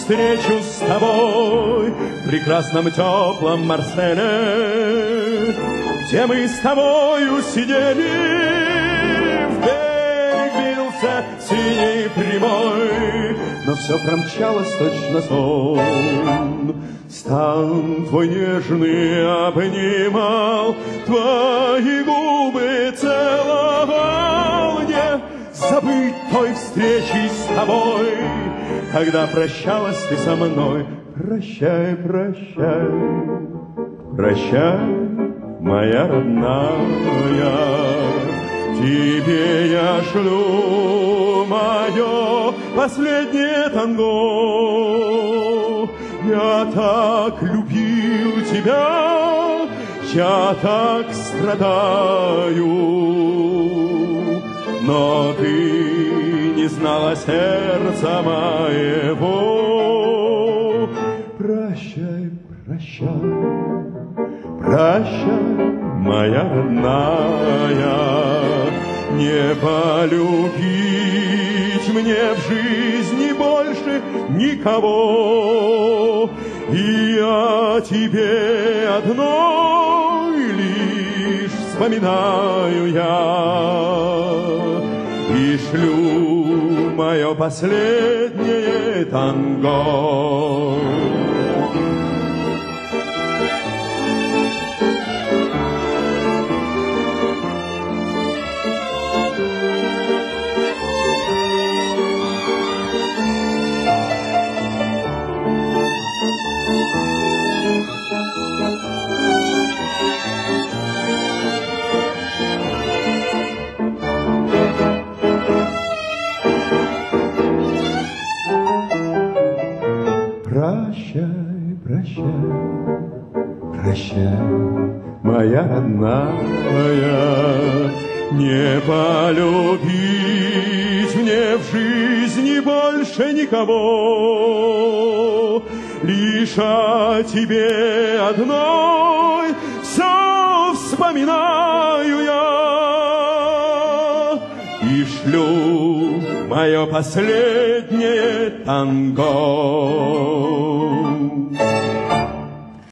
встречу с тобой в прекрасном теплом Марселе, где мы с тобою сидели, в берег бился синий прямой, но все промчалось точно сон. Стан твой нежный обнимал, твои губы целовал, не забыть той встречи с тобой, когда прощалась ты со мной. Прощай, прощай, прощай, моя родная, тебе я шлю мое последнее танго. Я так любил тебя, я так страдаю, но ты не знала сердца моего. Прощай, прощай, прощай, моя родная, не полюбить мне в жизни больше никого. И о тебе одной лишь вспоминаю я и шлю мое последнее танго. Прощай, прощай, прощай, моя родная, не полюбить мне в жизни больше никого. Лишь о тебе одной все вспоминаю я и шлю мое последнее танго.